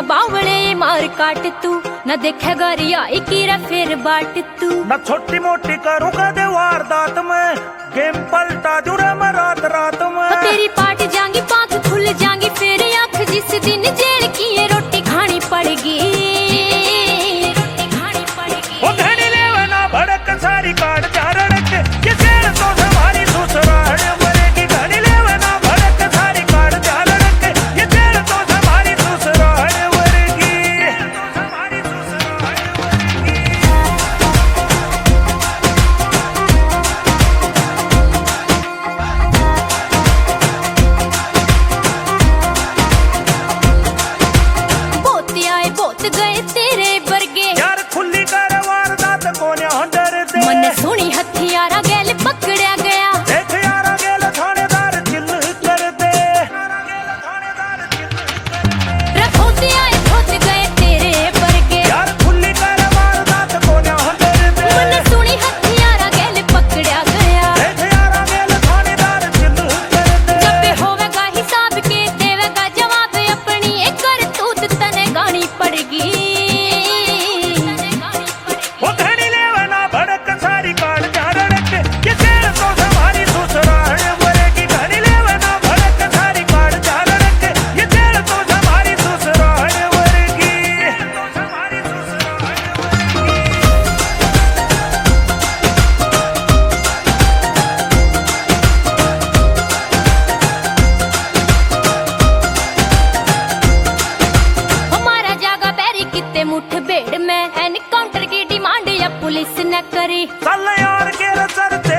ना बावले मार काट तू न देखेगा रिया इकीरा फिर बाट तू न छोटी मोटी करूँ कदे वारदात में गेम पलटा दूँ रे मैं रात रात में तेरी पाट जाएंगी पाँख खुल जाएंगी फिर आँख जिस दिन जेल की ये रोटी खानी पड़ेगी वो घड़ी लेवे ना भड़क सारी काट जा रड़क ये जेल तो हमारी ससुराल मरेगी घड़ी लेवे ना भड़क सारी काट जा रड़क ये जेल तो हमारी ससुराल मरेगी हमारी ससुराल बहुत आए बहुत गए तेरे बरगे यार खुली कर वारदात कोन्या डरदे मन सुनी हथियारा गैल पकड़या गया देख यारा गेल थानेदार चिल कर दे रखोते आए बहुत गए तेरे बरगे यार खुली कर वारदात कोन्या डरदे मन सुनी हथियारा गैल पकड़या गया देख यारा गेल थानेदार चिल कर दे जब होवेगा हिसाब के देवेगा जवाब अपनी एक करतूत तने गानी पड़ेगी वो घड़ी लेवे ना भड़क सारी काट जा रड़क ये जेल तो हमारी ससुराल मरेगी घड़ी लेवे ना भड़क सारी काट जा रड़क ये जेल तो हमारी ससुराल मरेगी हमारी हमारा जागा बैरी किते मुठ भेड़ में एनकाउंटर की डिमांड या पुलिस ने करी चल यार के सर